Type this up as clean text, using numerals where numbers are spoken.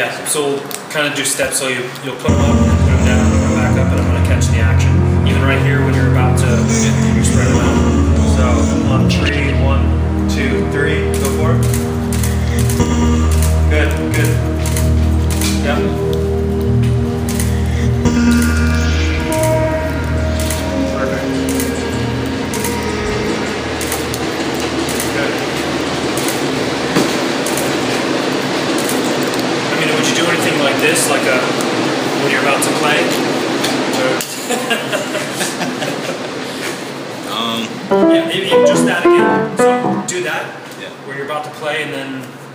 Yeah, so we'll kind of do steps. So you'll put them up, put them down, put them back up, and I'm going to catch the action. Even right here when you're about to you spread them out. So on 3, 1, 2, 3, go for it. Good, good. Yep. Perfect. Good. I mean, would you do anything like this, like when you're about to play? Yeah, maybe just that again. So do that. Yeah. Where you're about to play, and then